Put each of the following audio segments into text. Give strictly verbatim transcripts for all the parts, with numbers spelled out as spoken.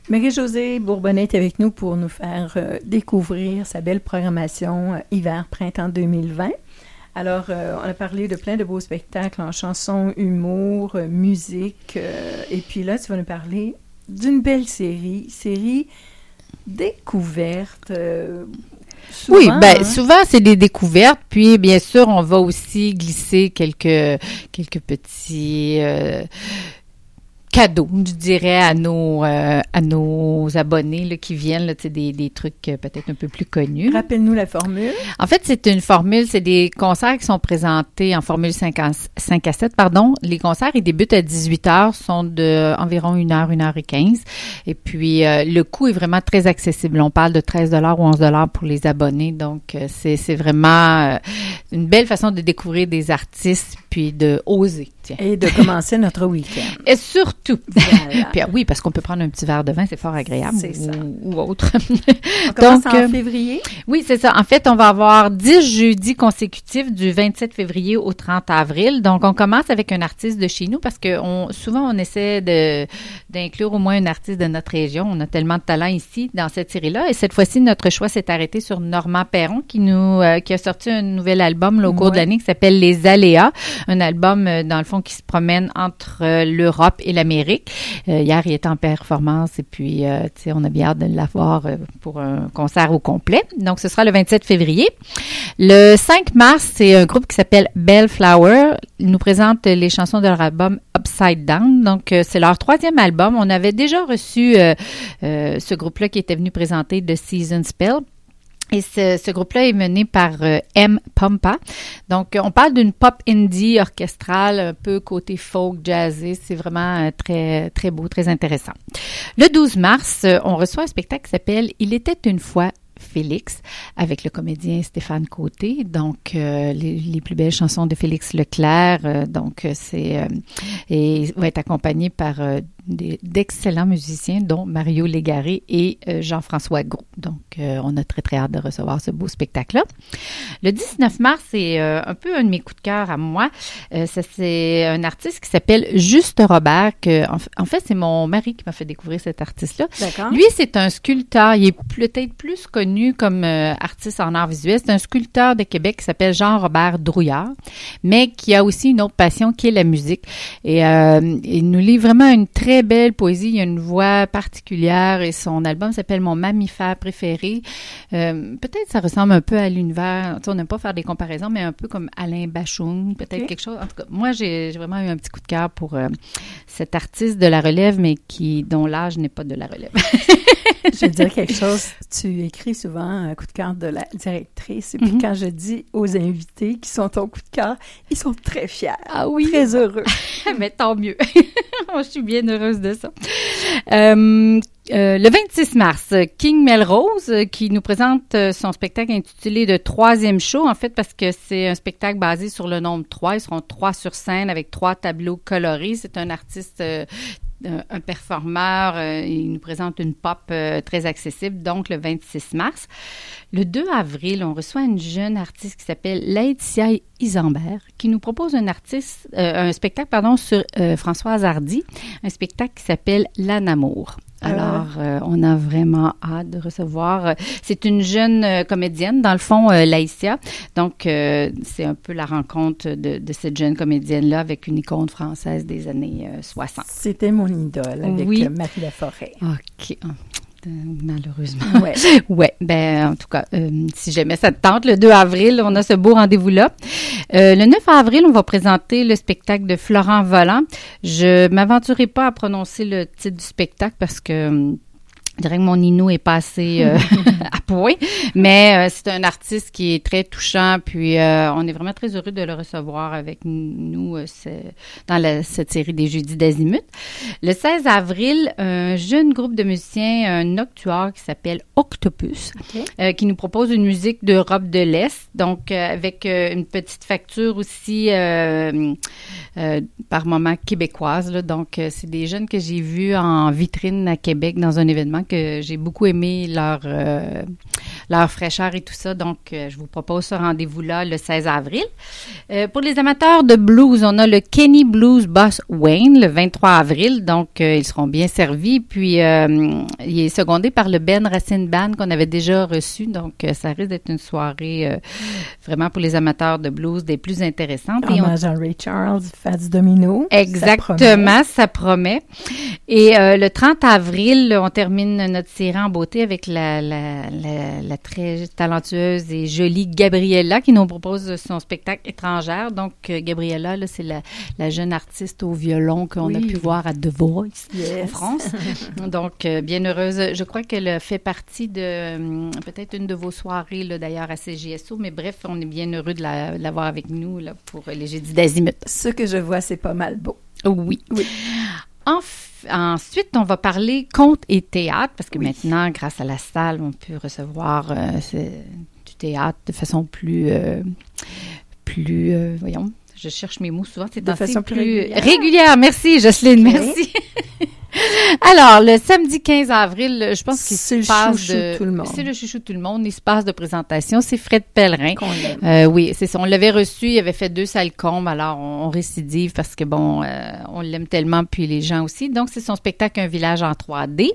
Marie-Josée Bourbonnais est avec nous pour nous faire euh, découvrir sa belle programmation euh, hiver-printemps deux mille vingt. Alors, euh, on a parlé de plein de beaux spectacles en chansons, humour, euh, musique. Euh, et puis là, tu vas nous parler d'une belle série, série découverte. Euh, souvent, oui, ben hein? souvent, c'est des découvertes. Puis, bien sûr, on va aussi glisser quelques, quelques petits... Euh, cadeaux, je dirais, à nos euh, à nos abonnés là, qui viennent, là, des, des trucs euh, peut-être un peu plus connus. Rappelle-nous la formule. En fait, c'est une formule, c'est des concerts qui sont présentés en formule cinq à sept, pardon. Les concerts, ils débutent à dix-huit heures, sont de environ une heure, une heure et quinze. Et puis, euh, le coût est vraiment très accessible. On parle de treize dollars ou onze dollars pour les abonnés. Donc, euh, c'est, c'est vraiment euh, une belle façon de découvrir des artistes puis de oser. Tiens. Et de commencer notre week-end. Et surtout. Voilà. Puis, oui, parce qu'on peut prendre un petit verre de vin, c'est fort agréable. C'est ou, ça. ou autre. On commence Donc, en euh, février. Oui, c'est ça. En fait, on va avoir dix jeudis consécutifs du vingt-sept février au trente avril. Donc, on commence avec un artiste de chez nous parce que on, souvent, on essaie de, d'inclure au moins un artiste de notre région. On a tellement de talent ici dans cette série-là. Et cette fois-ci, notre choix s'est arrêté sur Normand Perron qui nous, euh, qui a sorti un nouvel album là, au cours Ouais. de l'année qui s'appelle Les Aléas. Un album, euh, dans le fond, qui se promène entre euh, l'Europe et l'Amérique. Euh, hier, il était en performance et puis, euh, tu sais, on a bien hâte de l'avoir euh, pour un concert au complet. Donc, ce sera le vingt-sept février. Le cinq mars, c'est un groupe qui s'appelle Bellflower. Ils nous présentent les chansons de leur album Upside Down. Donc, euh, c'est leur troisième album. On avait déjà reçu euh, euh, ce groupe-là qui était venu présenter The Season Spell. Et ce, ce groupe-là est mené par euh, M. Pompa. Donc, on parle d'une pop indie orchestrale, un peu côté folk, jazzé. C'est vraiment euh, très, très beau, très intéressant. Le douze mars, euh, on reçoit un spectacle qui s'appelle « Il était une fois ». Félix, avec le comédien Stéphane Côté. Donc, euh, les, les plus belles chansons de Félix Leclerc. Euh, donc, c'est... Euh, et va être accompagné par euh, des, d'excellents musiciens, dont Mario Légaré et euh, Jean-François Gros. Donc, euh, on a très, très hâte de recevoir ce beau spectacle-là. Le dix-neuf mars, c'est euh, un peu un de mes coups de cœur à moi. Euh, ça, c'est un artiste qui s'appelle Juste Robert. Que, en, en fait, c'est mon mari qui m'a fait découvrir cet artiste-là. D'accord. Lui, c'est un sculpteur. Il est peut-être plus connu comme euh, artiste en art visuel. C'est un sculpteur de Québec qui s'appelle Jean-Robert Drouillard, mais qui a aussi une autre passion qui est la musique. Et euh, il nous livre vraiment une très belle poésie. Il a une voix particulière et son album s'appelle Mon mammifère préféré. Euh, peut-être ça ressemble un peu à l'univers, tu sais, on n'aime pas faire des comparaisons, mais un peu comme Alain Bachung, peut-être okay. quelque chose. En tout cas, moi, j'ai, j'ai vraiment eu un petit coup de cœur pour euh, cet artiste de la relève, mais qui dont l'âge n'est pas de la relève. Je vais dire quelque chose. Tu écris souvent un coup de cœur de la directrice. Et puis mm-hmm. quand je dis aux invités qui sont ton coup de cœur, ils sont très fiers. Ah oui? Très heureux. Mais tant mieux. Je suis bien heureuse de ça. Euh, euh, le vingt-six mars, King Melrose euh, qui nous présente euh, son spectacle intitulé « Le troisième show », en fait, parce que c'est un spectacle basé sur le nombre trois. Ils seront trois sur scène avec trois tableaux colorés. C'est un artiste... Euh, un performeur, euh, il nous présente une pop euh, très accessible, donc le vingt-six mars. Le deux avril, on reçoit une jeune artiste qui s'appelle Laetitia Isambert, qui nous propose un artiste, euh, un spectacle, pardon, sur euh, Françoise Hardy, un spectacle qui s'appelle L'Anamour. Alors, euh, on a vraiment hâte de recevoir. C'est une jeune euh, comédienne, dans le fond, euh, Laïcia. Donc, euh, c'est un peu la rencontre de, de cette jeune comédienne-là avec une icône française des années euh, soixante. C'était mon idole avec oui. Marie Laforêt. OK. Malheureusement. Ouais. ouais. Ben, en tout cas, euh, si jamais ça te tente, le deux avril, on a ce beau rendez-vous-là. Euh, le neuf avril, on va présenter le spectacle de Florent Volant. Je m'aventurerai pas à prononcer le titre du spectacle parce que je dirais que mon Ninou est passé euh, à point, mais euh, c'est un artiste qui est très touchant, puis euh, on est vraiment très heureux de le recevoir avec nous euh, dans la, cette série des Jeudis d'Azimut. Le seize avril, un jeune groupe de musiciens, un octuor qui s'appelle Octopus, okay. euh, qui nous propose une musique d'Europe de l'Est, donc euh, avec euh, une petite facture aussi euh, euh, par moment québécoise. Là, donc, euh, c'est des jeunes que j'ai vus en vitrine à Québec dans un événement que j'ai beaucoup aimé leur, euh, leur fraîcheur et tout ça. Donc, euh, je vous propose ce rendez-vous-là le seize avril. Euh, pour les amateurs de blues, on a le Kenny Blues Boss Wayne le vingt-trois avril. Donc, euh, ils seront bien servis. Puis, euh, il est secondé par le Ben Racine Band qu'on avait déjà reçu. Donc, euh, ça risque d'être une soirée euh, vraiment pour les amateurs de blues des plus intéressantes. Hommage à Ray Charles, Fats Domino. Exactement, ça promet. Ça promet. Et euh, le trente avril, on termine notre série en beauté avec la, la, la, la très talentueuse et jolie Gabriella qui nous propose son spectacle Étrangère. Donc, euh, Gabriella, là, c'est la, la jeune artiste au violon qu'on oui. a pu voir à The Voice yes. en France. Donc, euh, bien heureuse. Je crois qu'elle fait partie de euh, peut-être une de vos soirées, là, d'ailleurs, à C G S O. Mais bref, on est bien heureux de la, de l'avoir avec nous là, pour les Jeudis d'Azimut. Ce que je vois, c'est pas mal beau. Oui. Oui. Enf- ensuite, on va parler conte et théâtre, parce que oui. maintenant, grâce à la salle, on peut recevoir euh, du théâtre de façon plus, euh, plus, euh, voyons, je cherche mes mots souvent, c'est de façon plus, plus régulière. régulière. Merci, Jocelyne, okay. merci. Alors, le samedi quinze avril, je pense qu'il c'est se passe chouchou de... tout le monde. C'est le chouchou de tout le monde. Il se passe de présentation. C'est Fred Pellerin. Qu'on l'aime. Euh, oui, c'est ça. On l'avait reçu. Il avait fait deux salles combes. Alors, on, on récidive parce que, bon, euh, on l'aime tellement, puis les gens aussi. Donc, c'est son spectacle Un village en trois D.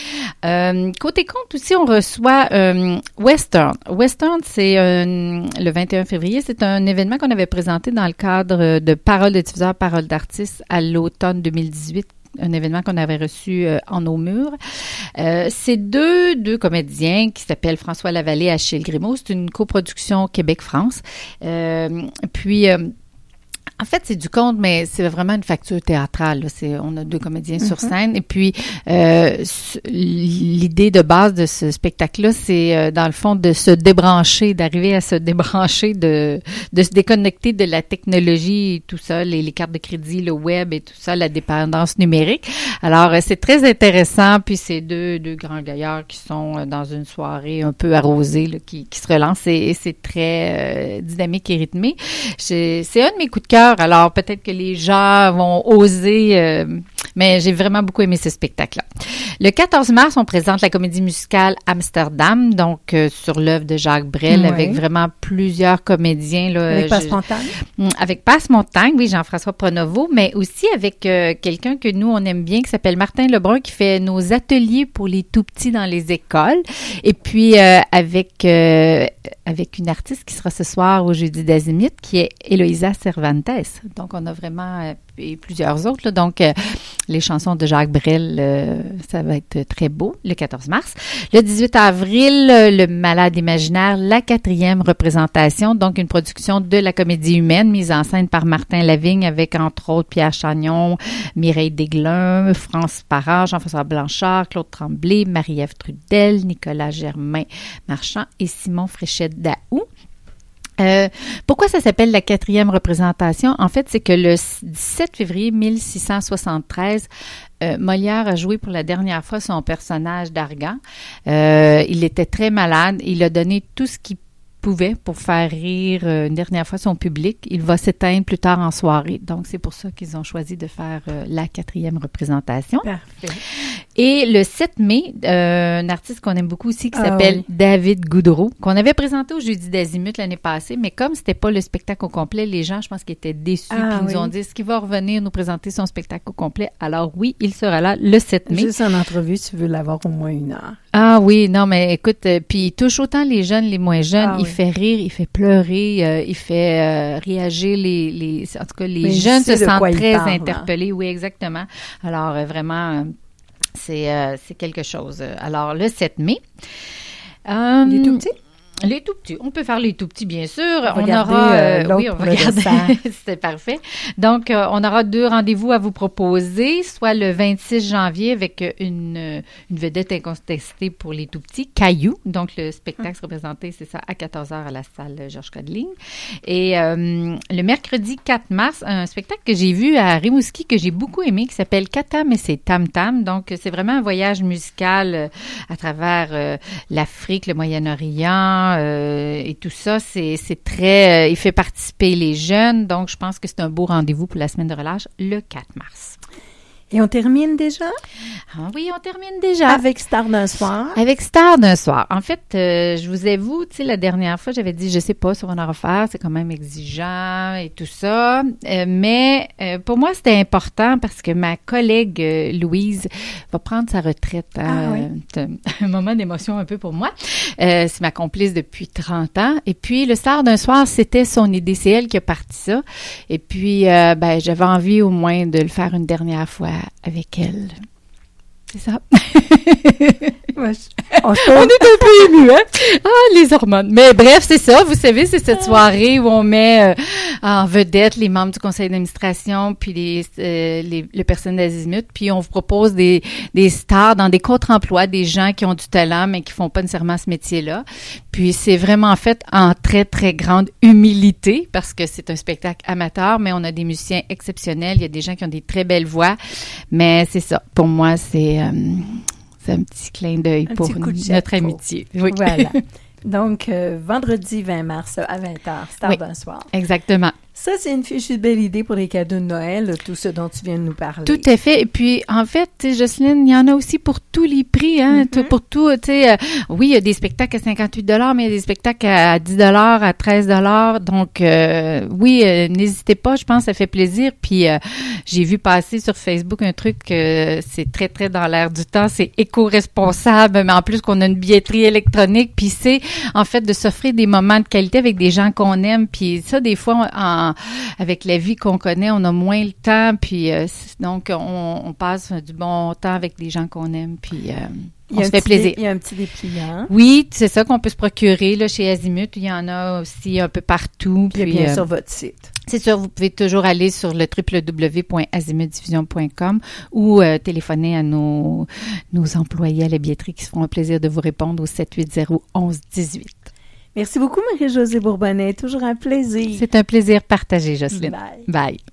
Euh, côté conte aussi, on reçoit euh, Western. Western, c'est euh, le vingt et un février. C'est un événement qu'on avait présenté dans le cadre de Paroles de diffuseurs, Paroles d'artistes à l'automne deux mille dix-huit. Un événement qu'on avait reçu euh, en nos murs. Euh, c'est deux, deux comédiens qui s'appellent François Lavallée et Achille Grimaud. C'est une coproduction Québec-France. Euh, puis... Euh, En fait, c'est du conte, mais c'est vraiment une facture théâtrale. Là. C'est, on a deux comédiens mm-hmm. sur scène. Et puis, euh, l'idée de base de ce spectacle-là, c'est euh, dans le fond de se débrancher, d'arriver à se débrancher, de, de se déconnecter de la technologie et tout ça, les, les cartes de crédit, le web et tout ça, la dépendance numérique. Alors, euh, c'est très intéressant. Puis, c'est deux, deux grands gaillards qui sont euh, dans une soirée un peu arrosée, là, qui, qui se relancent. Et, et c'est très euh, dynamique et rythmé. J'ai, c'est un de mes coups de cœur. Alors, peut-être que les gens vont oser, euh, mais j'ai vraiment beaucoup aimé ce spectacle-là. Le quatorze mars, on présente la comédie musicale Amsterdam, donc euh, sur l'œuvre de Jacques Brel, oui. avec vraiment plusieurs comédiens. Là, avec Passe-Montagne. Avec Passe-Montagne, oui, Jean-François Pronovo, mais aussi avec euh, quelqu'un que nous, on aime bien, qui s'appelle Martin Lebrun, qui fait nos ateliers pour les tout-petits dans les écoles. Et puis, euh, avec, euh, avec une artiste qui sera ce soir au Jeudi d'Azimut, qui est Eloïsa Cervantes. Donc, on a vraiment euh, et plusieurs autres. Là. Donc, euh, les chansons de Jacques Brel, euh, ça va être très beau, le quatorze mars. Le dix-huit avril, Le Malade imaginaire, la quatrième représentation, donc une production de la Comédie humaine, mise en scène par Martin Lavigne, avec entre autres Pierre Chagnon, Mireille Desglin, France Parent, Jean-François Blanchard, Claude Tremblay, Marie-Ève Trudel, Nicolas Germain-Marchand et Simon Fréchette-Daou. Euh, pourquoi ça s'appelle la quatrième représentation? En fait, c'est que le dix-sept février mille six cent soixante-treize, euh, Molière a joué pour la dernière fois son personnage d'Argan. Euh, il était très malade. Il a donné tout ce qu'il pouvait pour faire rire euh, une dernière fois son public. Il va s'éteindre plus tard en soirée. Donc, c'est pour ça qu'ils ont choisi de faire euh, la quatrième représentation. Parfait. Et le sept mai, euh, un artiste qu'on aime beaucoup aussi qui ah, s'appelle oui. David Goudreau, qu'on avait présenté au Jeudi d'Azimut l'année passée, mais comme c'était pas le spectacle au complet, les gens, je pense qu'ils étaient déçus ah, puis ils oui. nous ont dit est-ce qu'il va revenir nous présenter son spectacle au complet? Alors oui, il sera là le sept mai. Juste en entrevue, tu veux l'avoir au moins une heure. Ah oui, non, mais écoute, euh, puis il touche autant les jeunes, les moins jeunes. Ah, il oui. fait rire, il fait pleurer, euh, il fait euh, réagir les, les... En tout cas, les mais jeunes se sentent très parle, interpellés. Hein? Oui, exactement. Alors, euh, vraiment, euh, c'est, euh, c'est quelque chose. Alors, le sept mai. Euh, les tout petits? Les tout petits. On peut faire les tout petits, bien sûr. On, on regarder, aura, euh, euh, oui, on va regarder. C'était parfait. Donc, euh, on aura deux rendez-vous à vous proposer, soit le vingt-six janvier avec une, une vedette incontestée pour les tout petits, Caillou. Donc, le spectacle sera présenté, c'est ça, à quatorze heures à la salle Georges Codeling. Et euh, le mercredi quatre mars, un spectacle que j'ai vu à Rimouski que j'ai beaucoup aimé, qui s'appelle Katam et c'est Tam Tam. Donc, c'est vraiment un voyage musical à travers euh, l'Afrique, le Moyen-Orient, Euh, et tout ça, c'est, c'est très... Euh, il fait participer les jeunes, donc je pense que c'est un beau rendez-vous pour la semaine de relâche, le quatre mars. Et on termine déjà? Ah oui, on termine déjà. Avec Star d'un soir. Avec Star d'un soir. En fait, euh, je vous avoue, tu sais, la dernière fois, j'avais dit, je sais pas si on va en refaire, c'est quand même exigeant et tout ça. Euh, mais euh, pour moi, c'était important parce que ma collègue euh, Louise va prendre sa retraite. Hein, ah oui. C'est un moment d'émotion un peu pour moi. Euh, c'est ma complice depuis trente ans. Et puis, le Star d'un soir, c'était son idée. C'est elle qui a parti ça. Et puis, euh, ben, j'avais envie au moins de le faire une dernière fois avec elle. C'est ça. Ouais, on, on est un peu émus, hein? Ah, les hormones. Mais bref, c'est ça. Vous savez, c'est cette soirée où on met euh, en vedette les membres du conseil d'administration puis les, euh, les, les personnes d'Azimut. Puis on vous propose des, des stars dans des contre-emplois, des gens qui ont du talent mais qui font pas nécessairement ce métier-là. Puis c'est vraiment fait en très, très grande humilité parce que c'est un spectacle amateur, mais on a des musiciens exceptionnels. Il y a des gens qui ont des très belles voix. Mais c'est ça. Pour moi, c'est... Euh, C'est un petit clin d'œil un pour notre amitié. Oui. Voilà. Donc, euh, vendredi vingt mars à vingt heures, Star oui, d'un soir. Exactement. Ça, c'est une fichue belle idée pour les cadeaux de Noël, tout ce dont tu viens de nous parler. Tout à fait. Et puis, en fait, Jocelyne, il y en a aussi pour tous les prix, hein, mm-hmm. pour tout, tu sais. Euh, oui, il y a des spectacles à cinquante-huit dollars, mais il y a des spectacles à dix dollars, à treize dollars. Donc, euh, oui, euh, n'hésitez pas, je pense, ça fait plaisir. Puis, euh, j'ai vu passer sur Facebook un truc, euh, c'est très, très dans l'air du temps, c'est éco-responsable, mais en plus qu'on a une billetterie électronique. Puis, c'est, en fait, de s'offrir des moments de qualité avec des gens qu'on aime. Puis, ça, des fois, en avec la vie qu'on connaît, on a moins le temps, puis euh, donc on, on passe du bon temps avec des gens qu'on aime, puis euh, on se fait plaisir. Dé, il y a un petit dépliant. Oui, c'est ça qu'on peut se procurer là chez Azimut. Il y en a aussi un peu partout. Puis, puis bien euh, sur votre site. C'est sûr, vous pouvez toujours aller sur le w w w point azimutdiffusion point com ou euh, téléphoner à nos, nos employés à la billetterie qui se feront un plaisir de vous répondre au sept huit zéro onze dix-huit. Merci beaucoup, Marie-Josée Bourbonnais. Toujours un plaisir. C'est un plaisir partagé, Jocelyne. Bye. Bye.